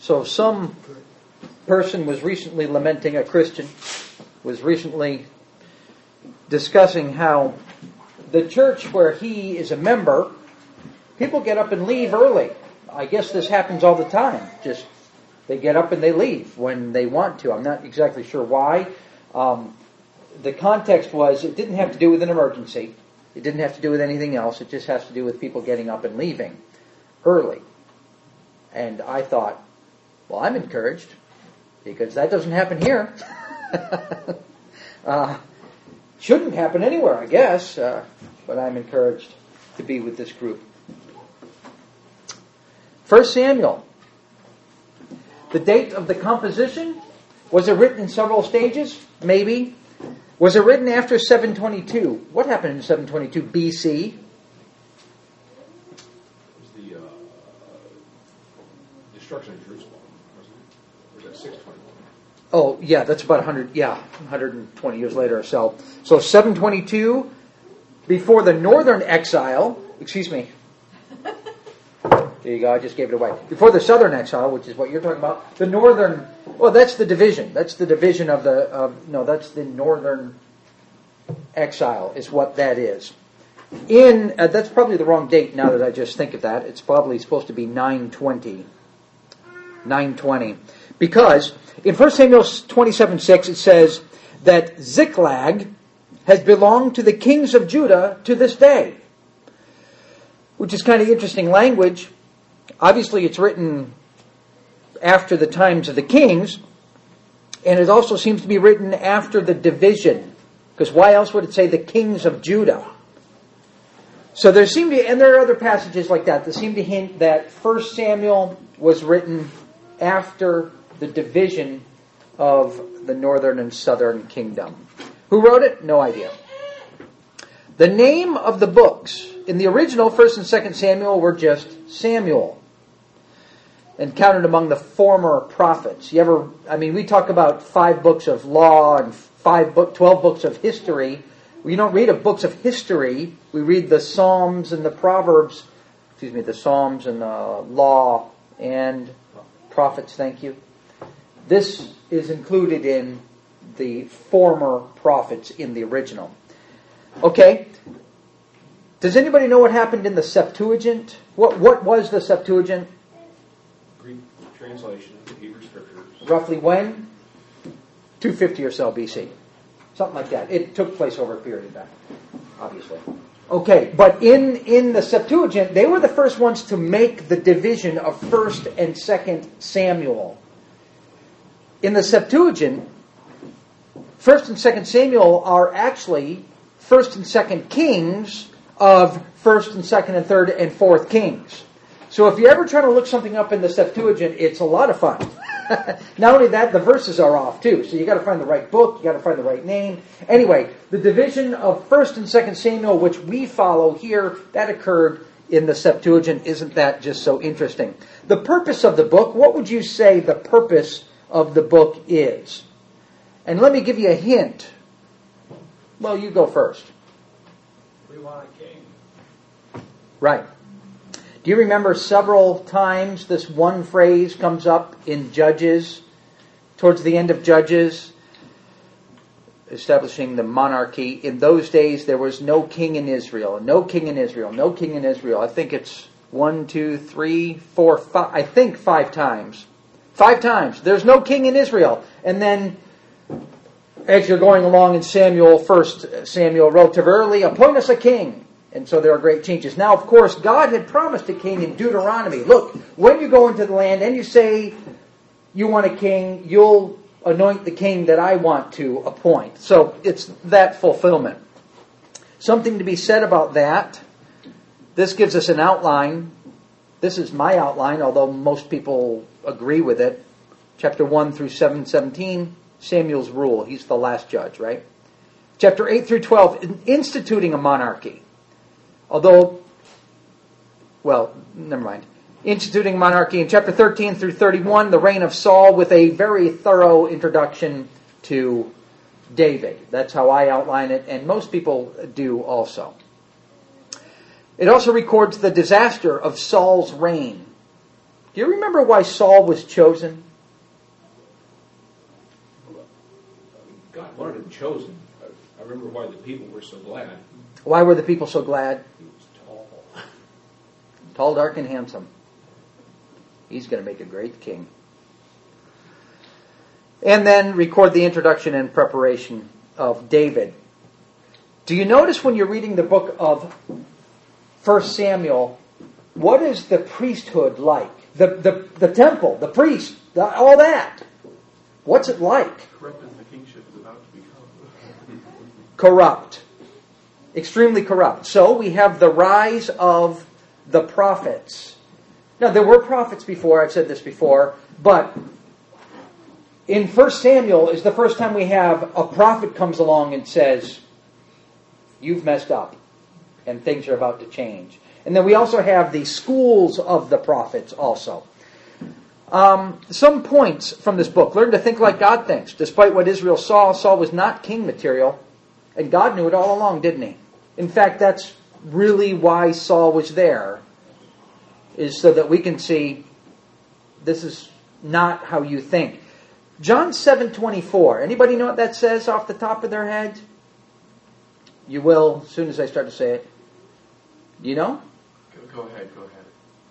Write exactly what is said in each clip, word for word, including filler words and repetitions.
So some person was recently lamenting, a Christian, was recently discussing how the church where he is a member, people get up and leave early. I guess this happens all the time. Just they get up and they leave when they want to. I'm not exactly sure why. Um, the context was it didn't have to do with an emergency. It didn't have to do with anything else. It just has to do with people getting up and leaving early. And I thought, well, I'm encouraged because that doesn't happen here. uh, shouldn't happen anywhere, I guess. Uh, but I'm encouraged to be with this group. First Samuel. The date of the composition, was it written in several stages? Maybe. Was it written after seven twenty-two? What happened in seven twenty-two B C? It was the uh, destruction of Jerusalem, wasn't it? Or was that six twenty-one? Oh, yeah, that's about one hundred, yeah, one hundred twenty years later or so. So seven twenty-two, before the northern exile, excuse me. There you go, I just gave it away. Before the southern exile, which is what you're talking about, the northern, well, that's the division. That's the division of the, of, no, that's the northern exile is what that is. In, uh, that's probably the wrong date now that I just think of that. It's probably supposed to be nine twenty. nine twenty. Because in First Samuel twenty-seven six it says that Ziklag has belonged to the kings of Judah to this day. Which is kind of interesting language. Obviously, it's written after the times of the kings, and it also seems to be written after the division, because why else would it say the kings of Judah? So there seem to, and there are other passages like that that seem to hint that First Samuel was written after the division of the northern and southern kingdom. Who wrote it? No idea. The name of the books in the original First and Second Samuel were just Samuel, and counted among the former prophets. You ever? I mean, we talk about five books of law and five book, twelve books of history. We don't read of books of history. We read the Psalms and the Proverbs. Excuse me, the Psalms and the Law and Prophets. Thank you. This is included in the former prophets in the original. Okay. Does anybody know what happened in the Septuagint? What what was the Septuagint? Greek translation of the Hebrew Scriptures. Roughly when? two fifty or so B C. Something like that. It took place over a period of time, obviously. Okay, but in, in the Septuagint, they were the first ones to make the division of First and Second Samuel. In the Septuagint, First and Second Samuel are actually First and Second Kings of First and Second and Third and Fourth Kings. So if you're ever trying to look something up in the Septuagint, it's a lot of fun. Not only that, the verses are off too. So you got to find the right book, you got to find the right name. Anyway, the division of First and Second Samuel, which we follow here, that occurred in the Septuagint. Isn't that just so interesting? The purpose of the book, what would you say the purpose of the book is? And let me give you a hint. Well, you go first. We want a king. Right. Do you remember several times this one phrase comes up in Judges, towards the end of Judges, establishing the monarchy? In those days, there was no king in Israel. No king in Israel. No king in Israel. I think it's one, two, three, four, five. I think five times. Five times. There's no king in Israel. And then, as you're going along in Samuel, First Samuel, relatively early, appoint us a king. And so there are great changes. Now, of course, God had promised a king in Deuteronomy. Look, when you go into the land and you say you want a king, you'll anoint the king that I want to appoint. So it's that fulfillment. Something to be said about that. This gives us an outline. This is my outline, although most people agree with it. Chapter one through seven seventeen, Samuel's rule. He's the last judge, right? Chapter eight through twelve, instituting a monarchy. Although, well, never mind. Instituting monarchy in chapter thirteen through thirty-one, the reign of Saul, with a very thorough introduction to David. That's how I outline it, and most people do also. It also records the disaster of Saul's reign. Do you remember why Saul was chosen? God wanted him chosen. I, I remember why the people were so glad. Why were the people so glad? He was tall. Tall, dark, and handsome. He's going to make a great king. And then record the introduction and preparation of David. Do you notice when you're reading the book of First Samuel, what is the priesthood like? The, the, the temple, the priest, the, all that. What's it like? Corrupt as the kingship is about to become. Corrupt. Extremely corrupt. So we have the rise of the prophets. Now, there were prophets before, I've said this before, but in First Samuel is the first time we have a prophet comes along and says, you've messed up, and things are about to change. And then we also have the schools of the prophets also. Um, some points from this book. Learn to think like God thinks. Despite what Israel saw, Saul was not king material. And God knew it all along, didn't he? In fact, that's really why Saul was there. Is so that we can see this is not how you think. John seven twenty-four. Anybody know what that says off the top of their head? You will as soon as I start to say it. Do you know? Go, go ahead, go ahead.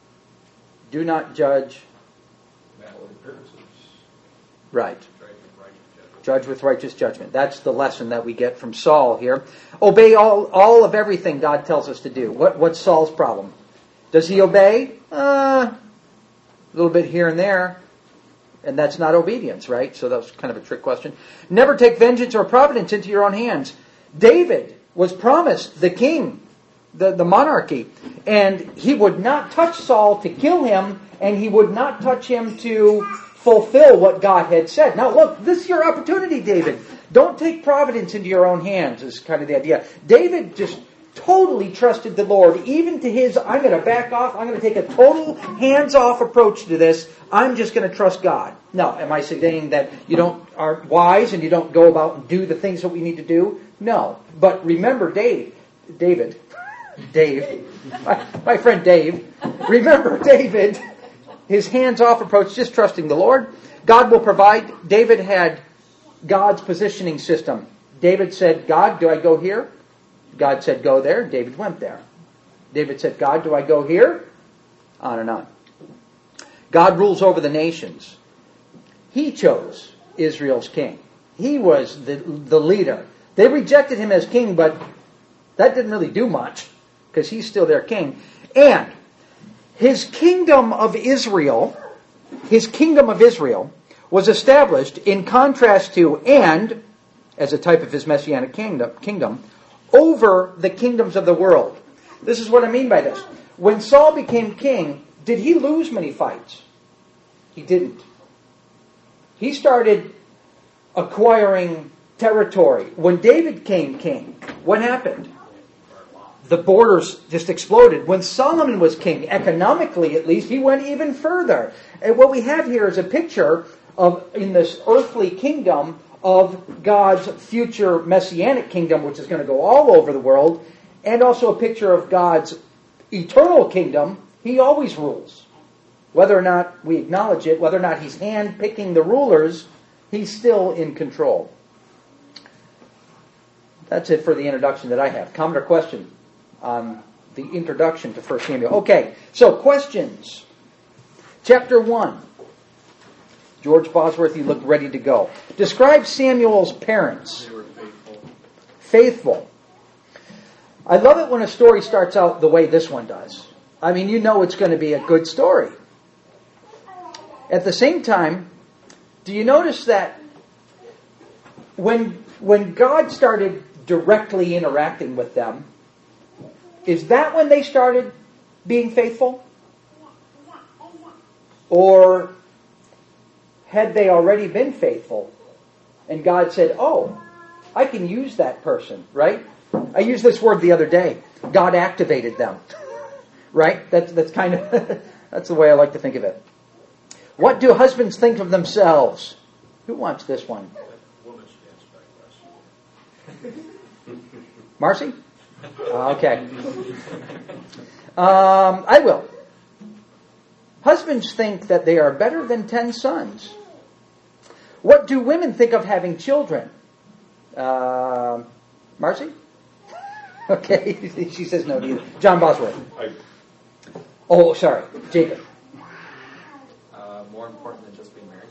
Do not judge. Outward appearances. Right. Judge with righteous judgment. Judge with righteous judgment. That's the lesson that we get from Saul here. Obey all, all of everything God tells us to do. What, what's Saul's problem? Does he obey? Uh, a little bit here and there. And that's not obedience, right? So that was kind of a trick question. Never take vengeance or providence into your own hands. David was promised the king, the, the monarchy, and he would not touch Saul to kill him, and he would not touch him to fulfill what God had said. Now look, this is your opportunity, David. Don't take providence into your own hands, is kind of the idea. David just totally trusted the Lord, even to his, I'm going to back off, I'm going to take a total hands-off approach to this, I'm just going to trust God. Now, am I saying that you don't aren't wise and you don't go about and do the things that we need to do? No. But remember Dave, David, Dave, my, my friend Dave, remember David, his hands-off approach, just trusting the Lord. God will provide. David had God's positioning system. David said, God, do I go here? God said, go there. David went there. David said, God, do I go here? On and on. God rules over the nations. He chose Israel's king. He was the, the leader. They rejected him as king, but that didn't really do much because he's still their king. And his kingdom of Israel, his kingdom of Israel was established in contrast to and, as a type of his messianic kingdom, kingdom, over the kingdoms of the world. This is what I mean by this. When Saul became king, did he lose many fights? He didn't. He started acquiring territory. When David came king, what happened? The borders just exploded. When Solomon was king, economically at least, he went even further. And what we have here is a picture of, in this earthly kingdom, of God's future messianic kingdom, which is going to go all over the world, and also a picture of God's eternal kingdom. He always rules. Whether or not we acknowledge it, whether or not he's hand-picking the rulers, he's still in control. That's it for the introduction that I have. Comment or question on the introduction to First Samuel. Okay, so questions. Chapter one. George Bosworth, you look ready to go. Describe Samuel's parents. They were faithful. Faithful. I love it when a story starts out the way this one does. I mean, you know it's going to be a good story. At the same time, do you notice that when when God started directly interacting with them, is that when they started being faithful? Or had they already been faithful? And God said, oh, I can use that person, right? I used this word the other day. God activated them. Right? That's that's kind of that's the way I like to think of it. What do husbands think of themselves? Who wants this one? Woman should answer that question. Marcy? Uh, okay. Um, I will. Husbands think that they are better than ten sons. What do women think of having children? Uh, Marcy? Okay, she says no neither. John Bosworth. I, Oh, sorry, Jacob. Uh, more important than just being married.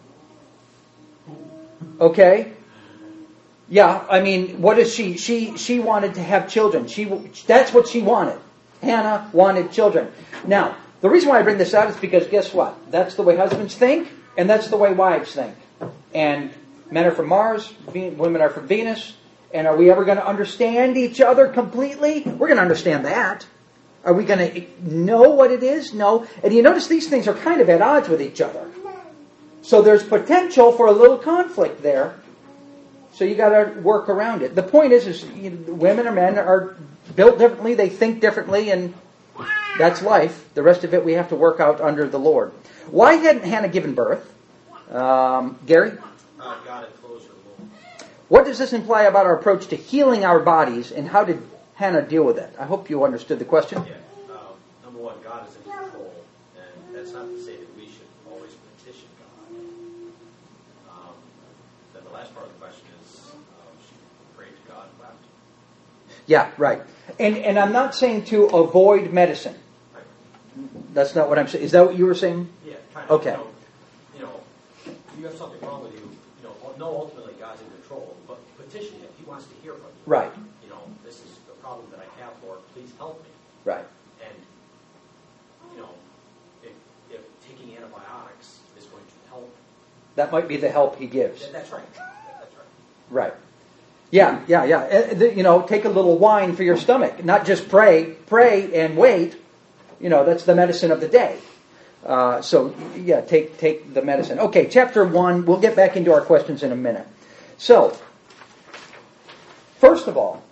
Okay. Yeah, I mean, what is she? She she wanted to have children. She that's what she wanted. Hannah wanted children. Now, the reason why I bring this out is because guess what? That's the way husbands think, and that's the way wives think. And men are from Mars, women are from Venus. And are we ever going to understand each other completely? We're going to understand that. Are we going to know what it is? No. And you notice these things are kind of at odds with each other. So there's potential for a little conflict there. So you got to work around it. The point is, is you know, women or men are built differently. They think differently, and that's life. The rest of it we have to work out under the Lord. Why hadn't Hannah given birth? Um, Gary? Uh, God enclosed her womb. What does this imply about our approach to healing our bodies, and how did Hannah deal with it? I hope you understood the question. Yeah. Um, number one, God is in control, and that's not to say that we should always petition God. Um, then the last part of the question is, um, she prayed to God and wept. Yeah, right. And and I'm not saying to avoid medicine. Right? That's not what I'm saying. Is that what you were saying? Yeah, kind of. Okay. You know, you know, you have something wrong with you. You know, no, ultimately God's in control, but petition Him. He wants to hear from you. Right. You know, this is the problem that I have, Lord. Please help me. Right. And, you know, if, if taking antibiotics is going to help, That might be the help he gives. that, that's right. That, that's right. Right. Yeah, yeah, yeah. Uh, the- You know, take a little wine for your stomach. Not just pray, pray and wait. You know, that's the medicine of the day. Uh, so, yeah, take take the medicine. Okay, chapter one. We'll get back into our questions in a minute. So, first of all,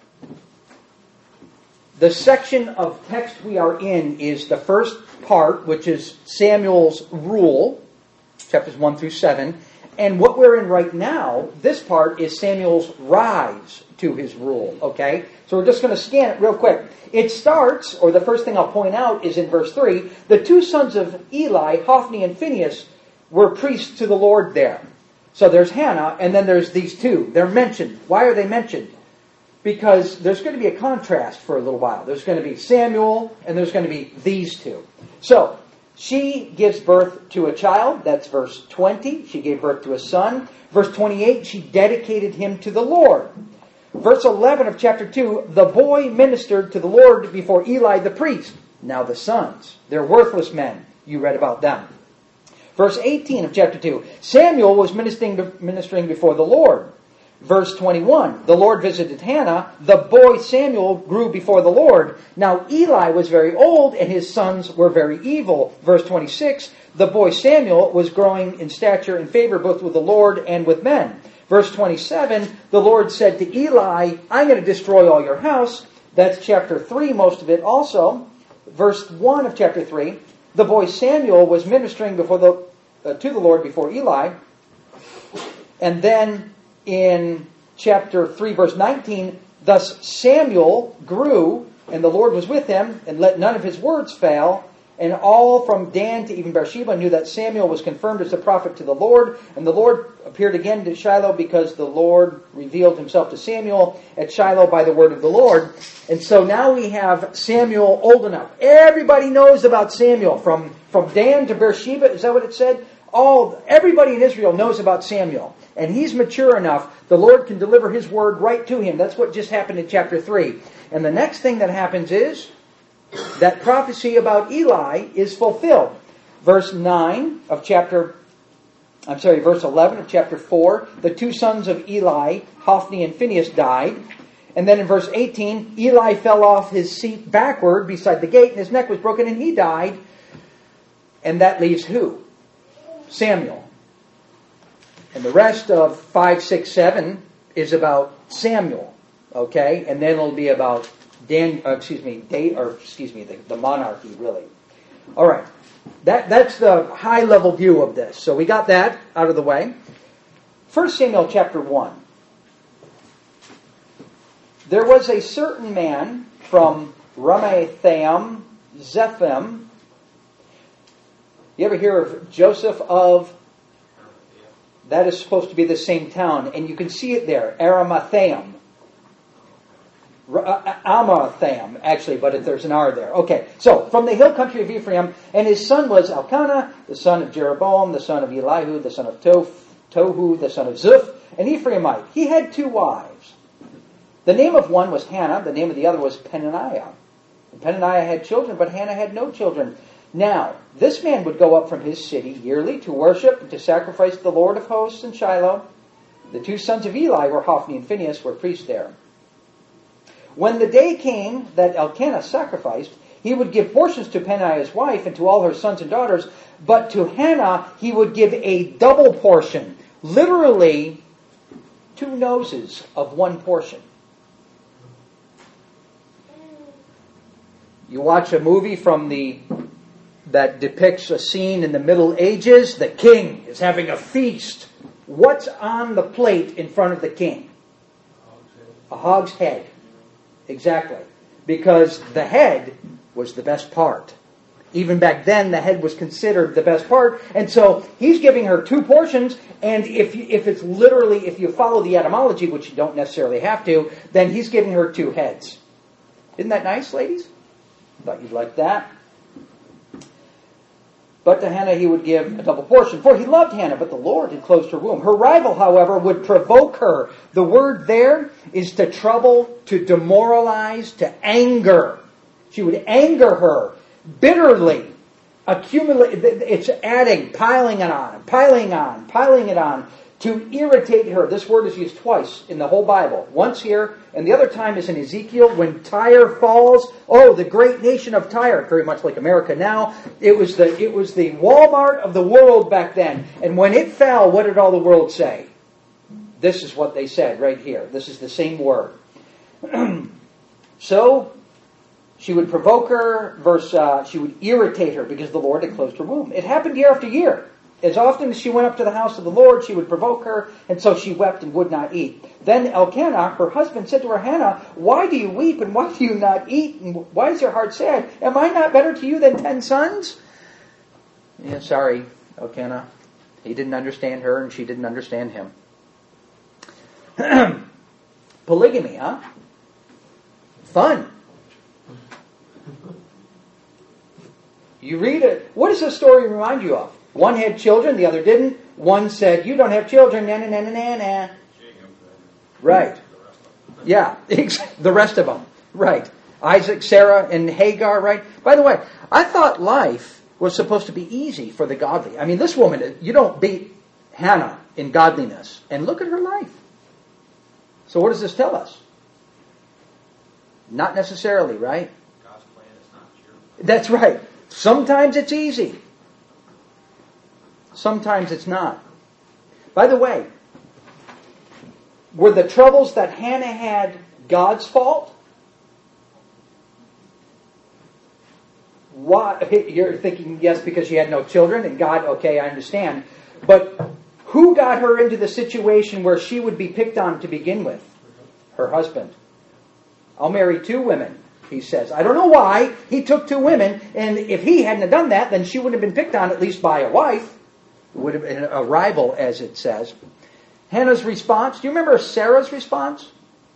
the section of text we are in is the first part, which is Samuel's rule, chapters one through seven. And what we're in right now, this part, is Samuel's rise to his rule, okay? So we're just going to scan it real quick. It starts, or the first thing I'll point out is in verse three, the two sons of Eli, Hophni and Phinehas, were priests to the Lord there. So there's Hannah, and then there's these two. They're mentioned. Why are they mentioned? Because there's going to be a contrast for a little while. There's going to be Samuel, and there's going to be these two. So, she gives birth to a child. That's verse twenty. She gave birth to a son. Verse twenty-eight, she dedicated him to the Lord. Verse eleven of chapter two, the boy ministered to the Lord before Eli the priest. Now the sons, they're worthless men. You read about them. Verse eighteen of chapter two, Samuel was ministering, ministering before the Lord. Verse twenty-one, the Lord visited Hannah. The boy Samuel grew before the Lord. Now Eli was very old, and his sons were very evil. Verse twenty-six, the boy Samuel was growing in stature and favor both with the Lord and with men. Verse twenty-seven, the Lord said to Eli, I'm going to destroy all your house. That's chapter three, most of it also. Verse one of chapter three, the boy Samuel was ministering before the uh, to the Lord before Eli. And then in chapter three, verse nineteen, thus Samuel grew, and the Lord was with him, and let none of his words fail. And all from Dan to even Beersheba knew that Samuel was confirmed as a prophet to the Lord. And the Lord appeared again to Shiloh because the Lord revealed himself to Samuel at Shiloh by the word of the Lord. And so now we have Samuel old enough. Everybody knows about Samuel, from, from Dan to Beersheba. Is that what it said? All, everybody in Israel knows about Samuel. And he's mature enough, the Lord can deliver his word right to him. That's what just happened in chapter three. And the next thing that happens is that prophecy about Eli is fulfilled. Verse nine of chapter, I'm sorry, verse eleven of chapter four, the two sons of Eli, Hophni and Phinehas, died. And then in verse eighteen, Eli fell off his seat backward beside the gate, and his neck was broken, and he died. And that leaves who? Samuel. And the rest of five, six, seven is about Samuel. Okay? And then it'll be about Dan, uh, excuse me, Day, or excuse me, the, the monarchy, really. All right. That, that's the high-level view of this. So we got that out of the way. First Samuel chapter one. There was a certain man from Ramathaim, Zephim, You ever hear of Joseph of? That is supposed to be the same town. And you can see it there, Arimatheum. Amathaim, actually, but there's an R there. Okay, so from the hill country of Ephraim, and his son was Elkanah, the son of Jeroboam, the son of Elihu, the son of Tohu, the son of Zuph, an Ephraimite. He had two wives. The name of one was Hannah, the name of the other was Peninnah. And Peninnah had children, but Hannah had no children. Now, this man would go up from his city yearly to worship and to sacrifice the Lord of hosts in Shiloh. The two sons of Eli were Hophni and Phinehas, were priests there. When the day came that Elkanah sacrificed, he would give portions to Peninnah his wife and to all her sons and daughters, but to Hannah he would give a double portion, literally two noses of one portion. You watch a movie from the that depicts a scene in the Middle Ages. The king is having a feast. What's on the plate in front of the king? A hog's head. Exactly. Because the head was the best part. Even back then, the head was considered the best part. And so he's giving her two portions. And if you, if it's literally, if you follow the etymology, which you don't necessarily have to, then he's giving her two heads. Isn't that nice, ladies? Thought you'd like that. But to Hannah he would give a double portion. For he loved Hannah, but the Lord had closed her womb. Her rival, however, would provoke her. The word there is to trouble, to demoralize, to anger. She would anger her bitterly. Accumulate. It's adding, piling it on, piling on, piling it on, to irritate her. This word is used twice in the whole Bible. Once here, and the other time is in Ezekiel, when Tyre falls. Oh, the great nation of Tyre, very much like America now. It was the it was the Walmart of the world back then. And when it fell, what did all the world say? This is what they said right here. This is the same word. So, she would provoke her, verse, uh, she would irritate her because the Lord had closed her womb. It happened year after year. As often as she went up to the house of the Lord, she would provoke her, and so she wept and would not eat. Then Elkanah, her husband, said to her, Hannah, why do you weep, and why do you not eat, and why is your heart sad? Am I not better to you than ten sons? Yeah, sorry, Elkanah. He didn't understand her, and she didn't understand him. Polygamy, huh? Fun. You read it. What does this story remind you of? One had children, the other didn't. One said, you don't have children, na na na na na na. Right. Yeah, the rest of them. Right. Isaac, Sarah, and Hagar, right? By the way, I thought life was supposed to be easy for the godly. I mean, this woman, you don't beat Hannah in godliness. And look at her life. So what does this tell us? Not necessarily, right? God's plan is not your plan. That's right. Sometimes it's easy. Sometimes it's not. By the way, were the troubles that Hannah had God's fault? Why? You're thinking, yes, because she had no children, and God, okay, I understand. But who got her into the situation where she would be picked on to begin with? Her husband. I'll marry two women, he says. I don't know why. He took two women, and if he hadn't have done that, then she would have been picked on at least by a wife. It would have been a rival, as it says. Hannah's response. Do you remember Sarah's response?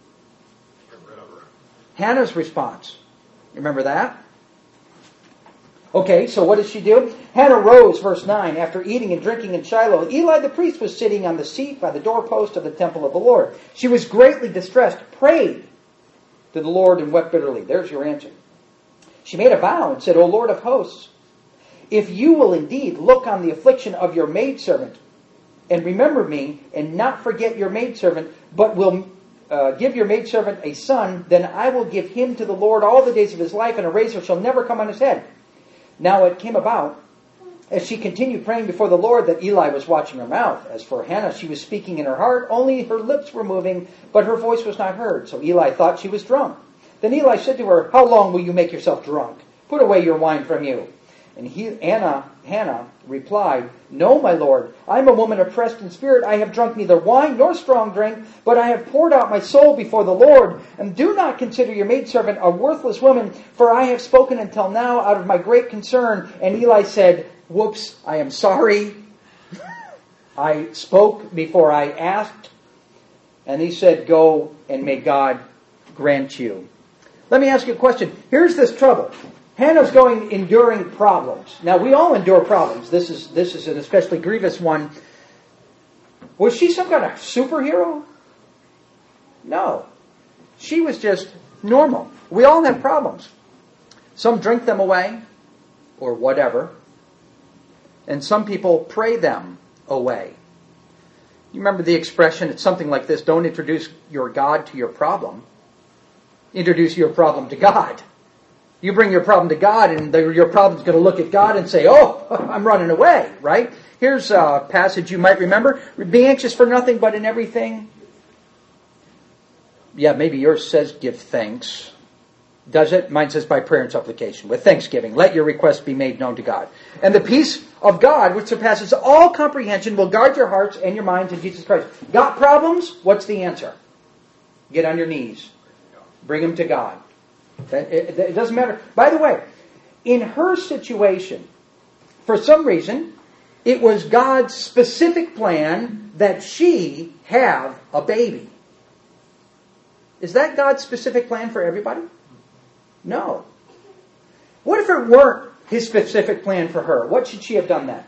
Hannah's response. You remember that? Okay, so what did she do? Hannah rose, verse nine, after eating and drinking in Shiloh. Eli the priest was sitting on the seat by the doorpost of the temple of the Lord. She was greatly distressed, prayed to the Lord, and wept bitterly. There's your answer. She made a vow and said, O Lord of hosts, if you will indeed look on the affliction of your maidservant, and remember me, and not forget your maidservant, but will uh, give your maidservant a son, then I will give him to the Lord all the days of his life, and a razor shall never come on his head. Now it came about, as she continued praying before the Lord, that Eli was watching her mouth. As for Hannah, she was speaking in her heart, only her lips were moving, but her voice was not heard. So Eli thought she was drunk. Then Eli said to her, How long will you make yourself drunk? Put away your wine from you. And he, Anna, Hannah replied, No, my Lord, I am a woman oppressed in spirit. I have drunk neither wine nor strong drink, but I have poured out my soul before the Lord. And do not consider your maidservant a worthless woman, for I have spoken until now out of my great concern. And Eli said, whoops, I am sorry. I spoke before I asked. And he said, go and may God grant you. Let me ask you a question. Here's this trouble. Hannah's going enduring problems. Now, we all endure problems. This is this is an especially grievous one. Was she some kind of superhero? No. She was just normal. We all have problems. Some drink them away, or whatever. And some people pray them away. You remember the expression, it's something like this, don't introduce your God to your problem. Introduce your problem to God. You bring your problem to God, and the, your problem's going to look at God and say, oh, I'm running away, right? Here's a passage you might remember. Be anxious for nothing, but in everything. Yeah, maybe yours says give thanks. Does it? Mine says by prayer and supplication. With thanksgiving, let your requests be made known to God. And the peace of God, which surpasses all comprehension, will guard your hearts and your minds in Jesus Christ. Got problems? What's the answer? Get on your knees. Bring them to God. It, it doesn't matter. By the way, in her situation, for some reason, it was God's specific plan that she have a baby. Is that God's specific plan for everybody? No. What if it weren't His specific plan for her? What should she have done then?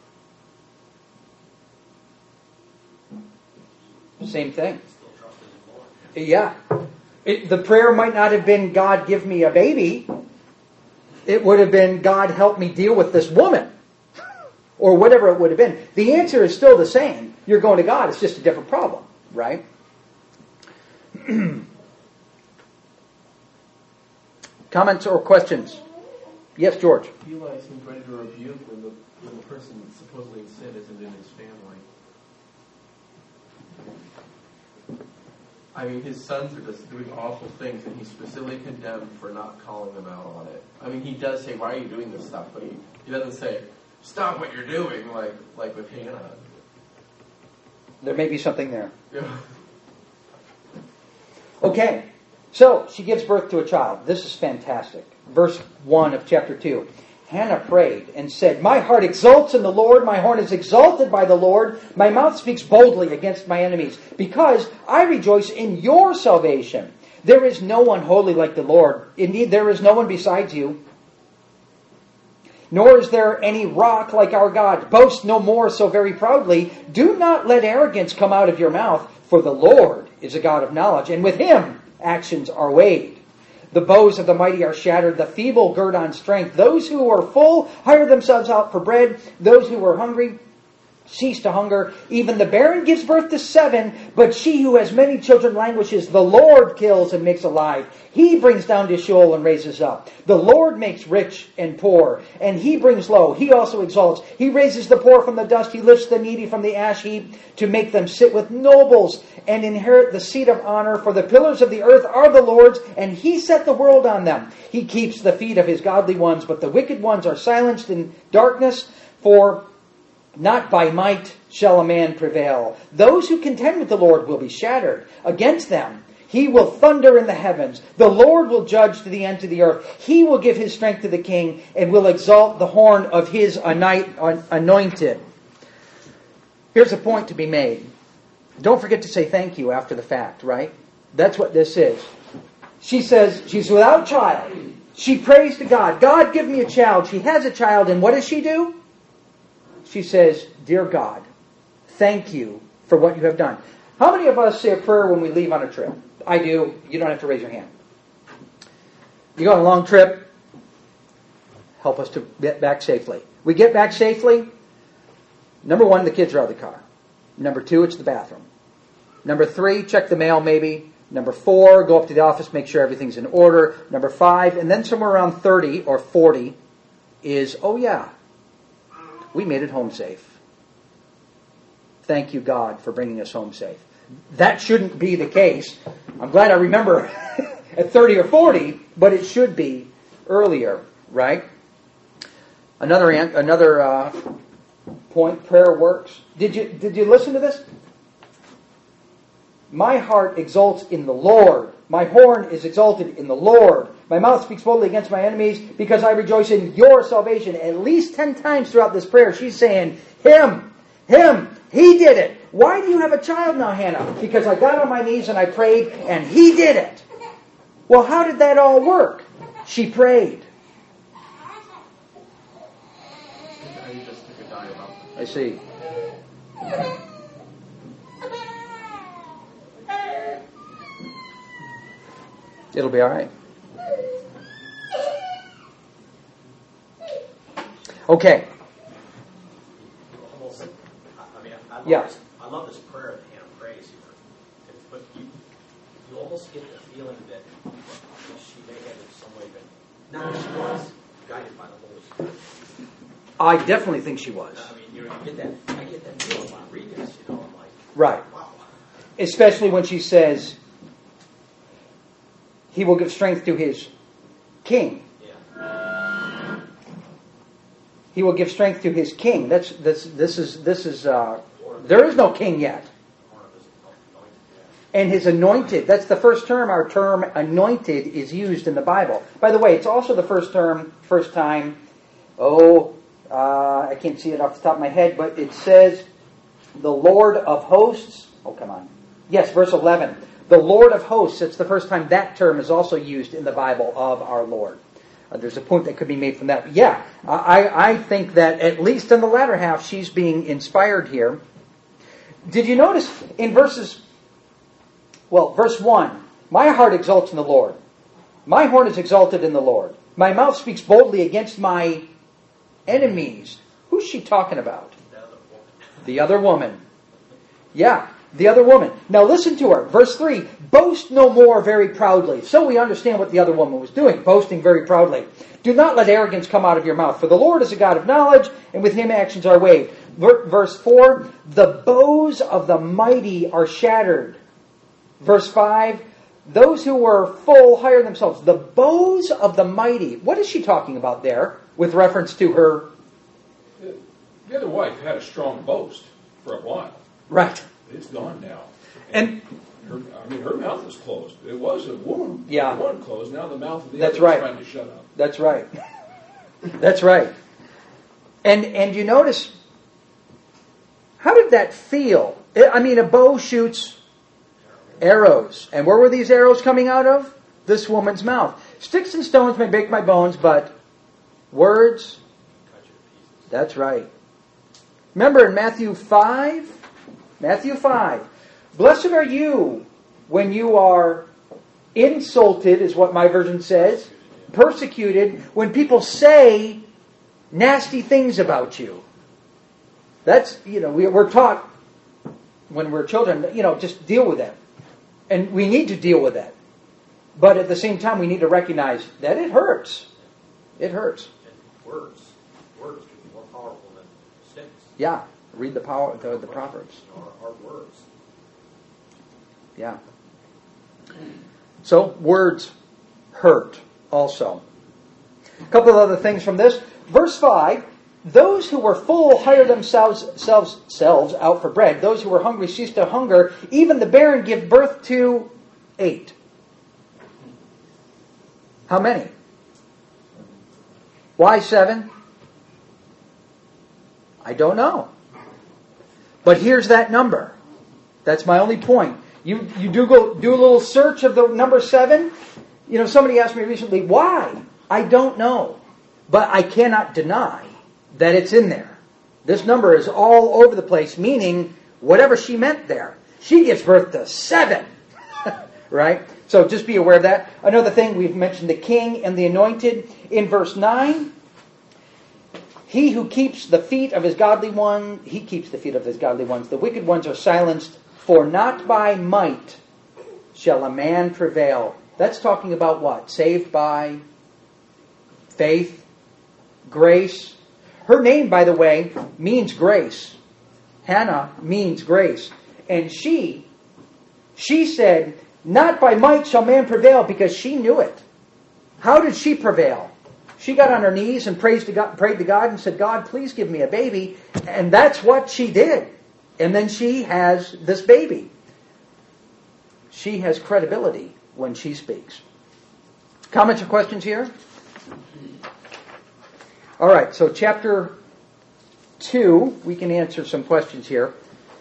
Same thing. Yeah. It, the prayer might not have been, God, give me a baby. It would have been, God, help me deal with this woman. Or whatever it would have been. The answer is still the same. You're going to God. It's just a different problem, right? Comments or questions? Yes, George. Eli seems ready to rebuke when the when the person supposedly in sin isn't in his family. I mean, his sons are just doing awful things, and he's specifically condemned for not calling them out on it. I mean, he does say, why are you doing this stuff? But he, he doesn't say, stop what you're doing, like like with Hannah. There may be something there. Yeah. Okay, so she gives birth to a child. This is fantastic. Verse one of chapter two. Hannah prayed and said, my heart exults in the Lord, my horn is exalted by the Lord, my mouth speaks boldly against my enemies, because I rejoice in your salvation. There is no one holy like the Lord. Indeed, there is no one besides you. Nor is there any rock like our God. Boast no more so very proudly. Do not let arrogance come out of your mouth, for the Lord is a God of knowledge, and with Him actions are weighed. The bows of the mighty are shattered. The feeble gird on strength. Those who are full hire themselves out for bread. Those who are hungry cease to hunger. Even the barren gives birth to seven, but she who has many children languishes. The Lord kills and makes alive. He brings down to Sheol and raises up. The Lord makes rich and poor, and He brings low. He also exalts. He raises the poor from the dust. He lifts the needy from the ash heap to make them sit with nobles and inherit the seat of honor. For the pillars of the earth are the Lord's, and He set the world on them. He keeps the feet of His godly ones, but the wicked ones are silenced in darkness. For not by might shall a man prevail. Those who contend with the Lord will be shattered. Against them He will thunder in the heavens. The Lord will judge to the end of the earth. He will give His strength to the king and will exalt the horn of His anointed. Here's a point to be made. Don't forget to say thank you after the fact, right? That's what this is. She says she's without child. She prays to God. God, give me a child. She has a child, and what does she do? She says, dear God, thank you for what you have done. How many of us say a prayer when we leave on a trip? I do. You don't have to raise your hand. You go on a long trip. Help us to get back safely. We get back safely. Number one, the kids are out of the car. Number two, it's the bathroom. Number three, check the mail maybe. Number four, go up to the office, make sure everything's in order. Number five, and then somewhere around thirty or forty is, oh yeah, we made it home safe. Thank you, God, for bringing us home safe. That shouldn't be the case. I'm glad I remember at thirty or forty, but it should be earlier, right? Another another uh, point, prayer works. Did you did you listen to this? My heart exults in the Lord. My horn is exalted in the Lord. My mouth speaks boldly against my enemies because I rejoice in your salvation. At least ten times throughout this prayer, she's saying, Him, Him, He did it. Why do you have a child now, Hannah? Because I got on my knees and I prayed and He did it. Well, how did that all work? She prayed. I just took a dive out. I see. It'll be all right. Okay. Almost, I mean, I love, Yeah. this, I love this prayer that Hannah prays here. It's, but you, you almost get the feeling that she may have in some way been, not that she was, guided by the Holy Spirit. I definitely think she was. I mean, you know, you get that, I get that feeling when I read this, you know, I'm like, Right. wow. Especially when she says, He will give strength to His king. Yeah. He will give strength to His king. That's this. This is this is. Uh, there is no king yet. And His anointed. That's the first term. Our term anointed is used in the Bible. By the way, it's also the first term, first time. Oh, uh, I can't see it off the top of my head, but it says, "The Lord of hosts." Oh, come on. Yes, verse eleven. The Lord of hosts. It's the first time that term is also used in the Bible of our Lord. Uh, there's a point that could be made from that. Yeah, I, I think that at least in the latter half, she's being inspired here. Did you notice in verses, well, verse one, my heart exalts in the Lord. My horn is exalted in the Lord. My mouth speaks boldly against my enemies. Who's she talking about? The other woman. Yeah, the other woman. Now listen to her. Verse three, boast no more very proudly. So we understand what the other woman was doing, boasting very proudly. Do not let arrogance come out of your mouth, for the Lord is a God of knowledge, and with Him actions are weighed. Verse four, the bows of the mighty are shattered. Verse five, those who were full hire themselves. The bows of the mighty. What is she talking about there with reference to her? The other wife had a strong boast for a while. Right. It's gone now. And her, I mean, her mouth was closed. It was a wound. Yeah. One closed. Now the mouth of the That's other right. is trying to shut up. That's right. That's right. And and you notice, how did that feel? I mean, a bow shoots arrows. And where were these arrows coming out of? This woman's mouth. Sticks and stones may break my bones, but words, that's right. Remember in Matthew five? Matthew five. Blessed are you when you are insulted, is what my version says, persecuted, when people say nasty things about you. That's, you know, we, we're taught when we're children, you know, just deal with that. And we need to deal with that. But at the same time, we need to recognize that it hurts. It hurts. And words, words can be more powerful than sticks. Yeah. Read the power, the, the Proverbs. Our, our words. Yeah. So, words hurt also. A couple of other things from this. Verse five, those who were full hire themselves selves, selves out for bread. Those who were hungry cease to hunger. Even the barren give birth to eight. How many? Why seven? I don't know. But here's that number. That's my only point. You you do go do a little search of the number seven. You know, somebody asked me recently, why? I don't know. But I cannot deny that it's in there. This number is all over the place, meaning whatever she meant there. She gives birth to seven. Right? So just be aware of that. Another thing, we've mentioned the king and the anointed. In verse nine, he who keeps the feet of his godly one, he keeps the feet of his godly ones. The wicked ones are silenced, for not by might shall a man prevail. That's talking about what? Saved by faith, grace. Her name, by the way, means grace. Hannah means grace. And she, she said, not by might shall man prevail, because she knew it. How did she prevail? She got on her knees and praised to God, prayed to God and said, God, please give me a baby. And that's what she did. And then she has this baby. she has credibility when she speaks. Comments or questions here? All right, so chapter two, we can answer some questions here.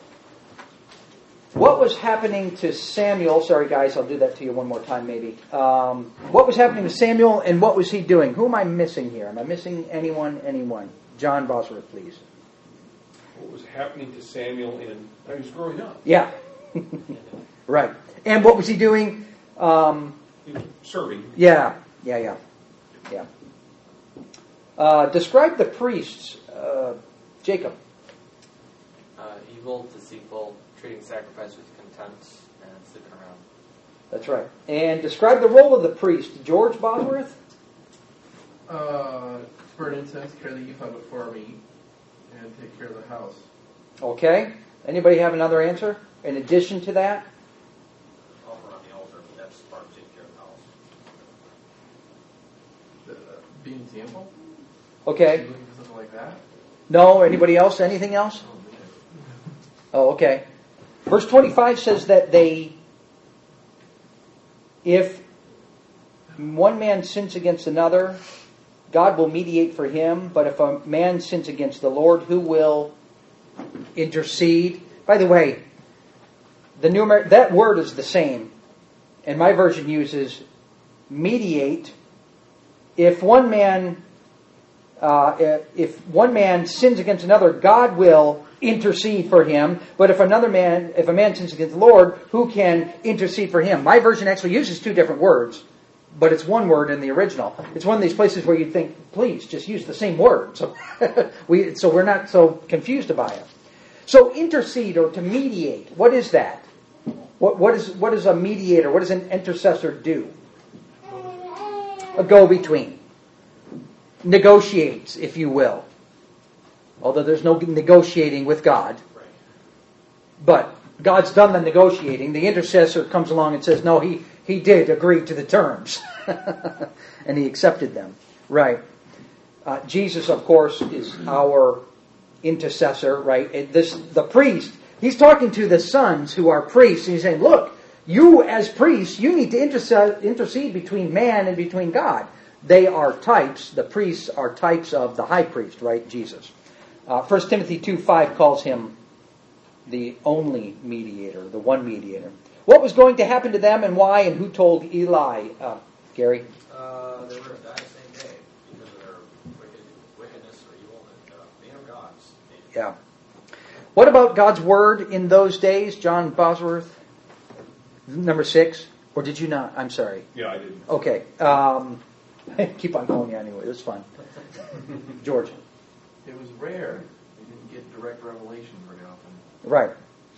What was happening to Samuel? Sorry, guys, I'll do that to you one more time, maybe. Um, what was happening to Samuel, and what was he doing? Who am I missing here? Am I missing anyone? Anyone? John Bosworth, please. What was happening to Samuel in when he was growing up? Yeah. Right. And what was he doing? Um, He was serving. yeah, yeah, yeah, yeah. Uh, describe the priests, uh, Jacob. Uh, evil, deceitful, treating sacrifice with contempt, and sleeping around. That's right. And describe the role of the priest, George Bosworth. Uh, burn incense, carry the ephod before me, and take care of the house. Okay. Anybody have another answer in addition to that? Offer on the altar, but that's part of taking care of the house. The, uh, be an example? Okay. You looking for something like that? No. Anybody else? Anything else? Oh, man. Oh, okay. Verse twenty-five says that they, if one man sins against another, God will mediate for him. But if a man sins against the Lord, who will intercede? By the way, the numer- that word is the same, and my version uses mediate. If one man, uh, if one man sins against another, God will intercede for him. But if another man, if a man sins against the Lord, who can intercede for him? My version actually uses two different words, but it's one word in the original. It's one of these places where you'd think, please, just use the same word. So we, so we're not so confused about it. So intercede or to mediate, what is that? What, what is what is a mediator? What does an intercessor do? A go-between. Negotiates, if you will. Although there's no negotiating with God. Right. But God's done the negotiating. The intercessor comes along and says, no, he, he did agree to the terms. And he accepted them. Right. Uh, Jesus, of course, is our intercessor, right? And this, the priest, he's talking to the sons who are priests, and he's saying, look, you as priests, you need to intercede, intercede between man and between God. They are types, the priests are types of the high priest, right? Jesus. Uh, First Timothy two five calls him the only mediator, the one mediator. What was going to happen to them and why, and who told Eli? Uh, Gary? Uh, they were going to die the same day because of their wicked, wickedness or evil and uh, being of God's. Yeah. What about God's word in those days, John Bosworth? Number six? Or did you not? I'm sorry. Yeah, I didn't. Okay. Um, keep on calling you anyway. It's fun. George. It was rare. You didn't get direct revelation very often. Right.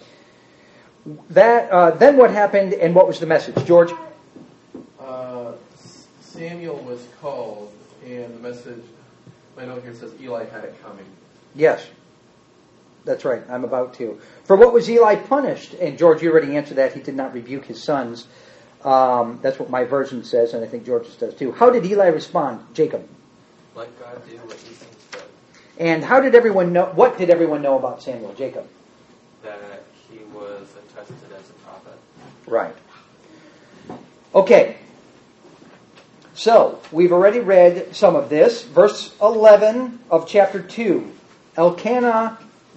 That. Uh, then what happened and what was the message? George? Uh, Samuel was called, and the message, my note here says Eli had it coming. Yes. That's right. I'm about to. For what was Eli punished? And George, you already answered that. He did not rebuke his sons. Um, that's what my version says, and I think George's does too. How did Eli respond? Jacob? Let God do what he thinks good. And how did everyone know? What did everyone know about Samuel? Jacob? That he was attested as a prophet. Right. Okay. So, we've already read some of this. Verse eleven of chapter two. Elkanah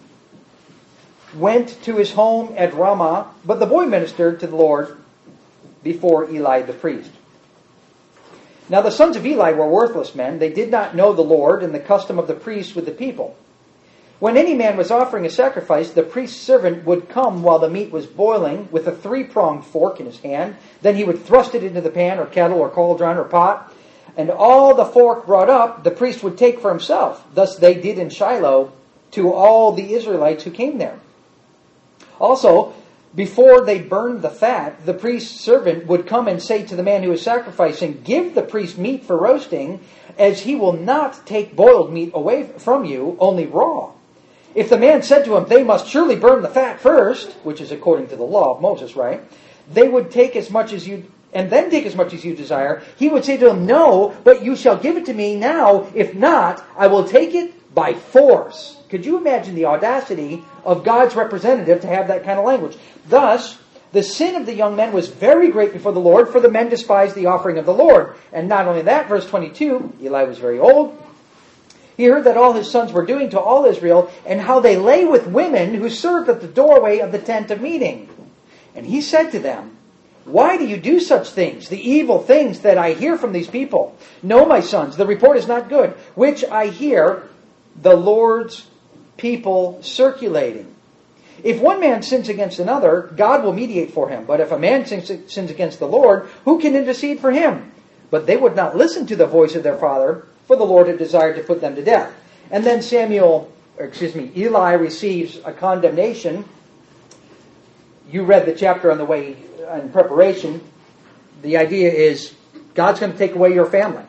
went to his home at Ramah, but the boy ministered to the Lord before Eli the priest. Now the sons of Eli were worthless men. They did not know the Lord and the custom of the priests with the people. When any man was offering a sacrifice, the priest's servant would come while the meat was boiling with a three-pronged fork in his hand. Then he would thrust it into the pan or kettle or cauldron or pot. And all the fork brought up, the priest would take for himself. Thus they did in Shiloh to all the Israelites who came there. Also, before they burned the fat, the priest's servant would come and say to the man who was sacrificing, give the priest meat for roasting, as he will not take boiled meat away from you, only raw. If the man said to him, they must surely burn the fat first, which is according to the law of Moses, right? They would take as much as you, and then take as much as you desire. He would say to him, no, but you shall give it to me now. If not, I will take it by force. Could you imagine the audacity of God's representative to have that kind of language? Thus, The sin of the young men was very great before the Lord, for the men despised the offering of the Lord. And not only that, verse twenty-two, Eli was very old. He heard that all his sons were doing to all Israel, and how they lay with women who served at the doorway of the tent of meeting. And he said to them, why do you do such things, the evil things that I hear from these people? No, my sons, the report is not good, which I hear the Lord's people circulating. If one man sins against another, God will mediate for him. But if a man sins, sins against the Lord, who can intercede for him? But they would not listen to the voice of their father, for the Lord had desired to put them to death. And then Samuel, or excuse me, Eli receives a condemnation. You read the chapter on the way in preparation. The idea is God's going to take away your family.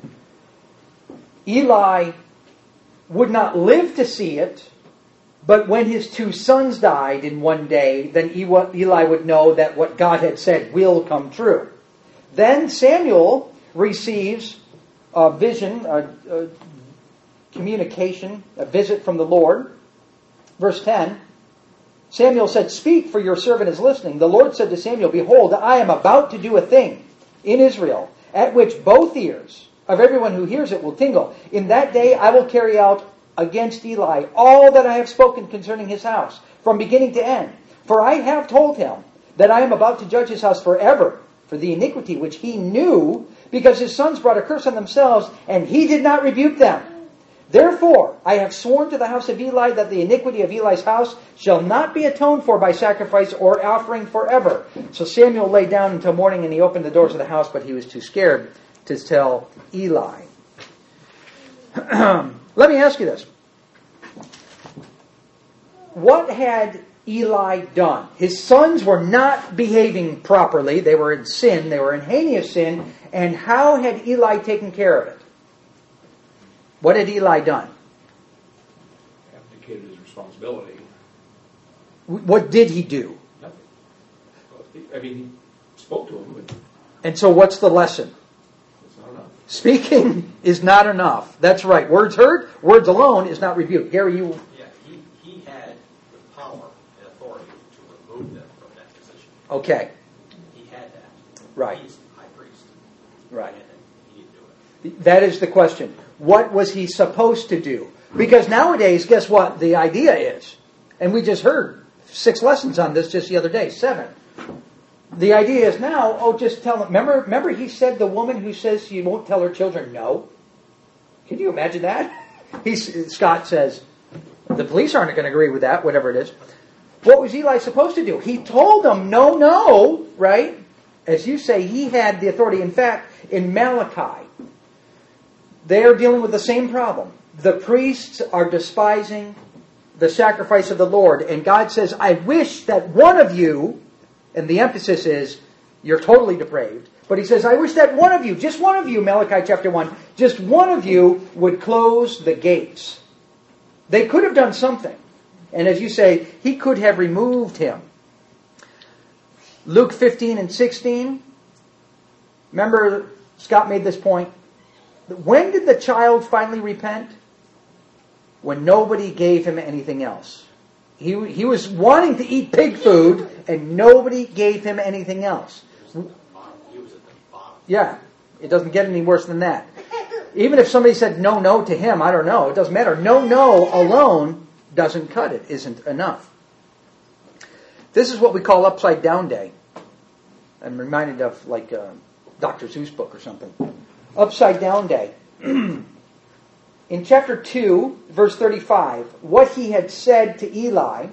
Eli would not live to see it, but when his two sons died in one day, then Eli would know that what God had said will come true. Then Samuel receives a vision, a, a communication, a visit from the Lord. Verse ten, Samuel said, speak, for your servant is listening. The Lord said to Samuel, behold, I am about to do a thing in Israel, at which both ears of everyone who hears it will tingle. In that day I will carry out against Eli all that I have spoken concerning his house, from beginning to end. For I have told him that I am about to judge his house forever for the iniquity which he knew, because his sons brought a curse on themselves, and he did not rebuke them. Therefore, I have sworn to the house of Eli that the iniquity of Eli's house shall not be atoned for by sacrifice or offering forever. So Samuel lay down until morning, and he opened the doors of the house, but he was too scared to tell Eli. Let me ask you this. What had Eli done? His sons were not behaving properly. They were in sin. They were in heinous sin. And how had Eli taken care of it? What had Eli done? Abdicated his responsibility. What did he do? Nothing. I mean, he spoke to him, but And so what's the lesson? it's not enough. Speaking is not enough. That's right. Words heard, words alone is not rebuke. Gary, you... Yeah, he, he had the power and authority to remove them from that position. Okay. He had that. Right. He's the high priest. Right. And he didn't do it. That is the question. What was he supposed to do? Because nowadays, guess what the idea is? And we just heard six lessons on this just the other day. Seven. The idea is now, oh, just tell them. Remember, remember he said the woman who says you won't tell her children no? Can you imagine that? He, Scott says, the police aren't going to agree with that, whatever it is. What was Eli supposed to do? He told them no, no, right? As you say, he had the authority. In fact, in Malachi, they are dealing with the same problem. The priests are despising the sacrifice of the Lord. And God says, I wish that one of you, and the emphasis is, you're totally depraved. But he says, I wish that one of you, just one of you, Malachi chapter one, just one of you would close the gates. They could have done something. And as you say, he could have removed him. Luke fifteen and sixteen. Remember, Scott made this point. When did the child finally repent? When nobody gave him anything else. He, he was wanting to eat pig food, and nobody gave him anything else. He was at the bottom. He was at the bottom. Yeah, it doesn't get any worse than that. Even if somebody said no, no to him, I don't know. It doesn't matter. No, no alone doesn't cut it, isn't enough. This is what we call upside down day. I'm reminded of like a Doctor Seuss book or something. Upside down day. In chapter two, verse thirty-five, what he had said to Eli,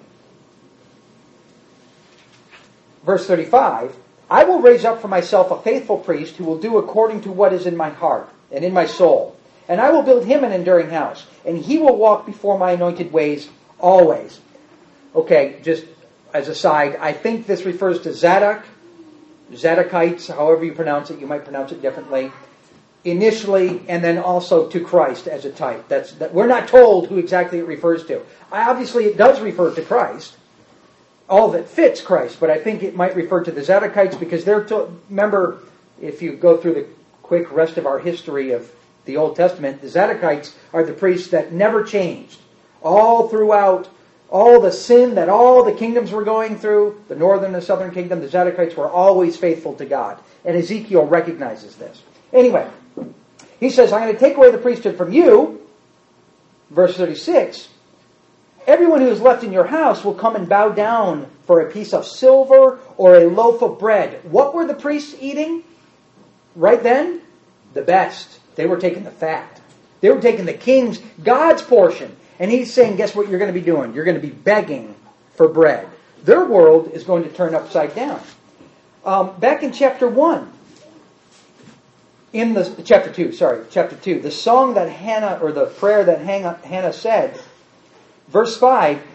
verse thirty-five, I will raise up for myself a faithful priest who will do according to what is in my heart and in my soul. And I will build him an enduring house, and he will walk before my anointed ways always. Okay, just as a side, I think this refers to Zadok, Zadokites, however you pronounce it, you might pronounce it differently. Initially, and then also to Christ as a type. That's that. We're not told who exactly it refers to. Obviously, it does refer to Christ. All that fits Christ, but I think it might refer to the Zadokites because they're. To, remember, if you go through the quick rest of our history of the Old Testament, the Zadokites are the priests that never changed all throughout all the sin that all the kingdoms were going through, the northern and the southern kingdom, the Zadokites were always faithful to God. And Ezekiel recognizes this. Anyway, he says, I'm going to take away the priesthood from you. Verse thirty-six, everyone who is left in your house will come and bow down for a piece of silver or a loaf of bread. What were the priests eating right then? The best. They were taking the fat. They were taking the king's, God's portion. And he's saying, guess what you're going to be doing? You're going to be begging for bread. Their world is going to turn upside down. Um, back in chapter one, in the chapter two, sorry, chapter two, the song that Hannah, or the prayer that Hannah, Hannah said, verse five,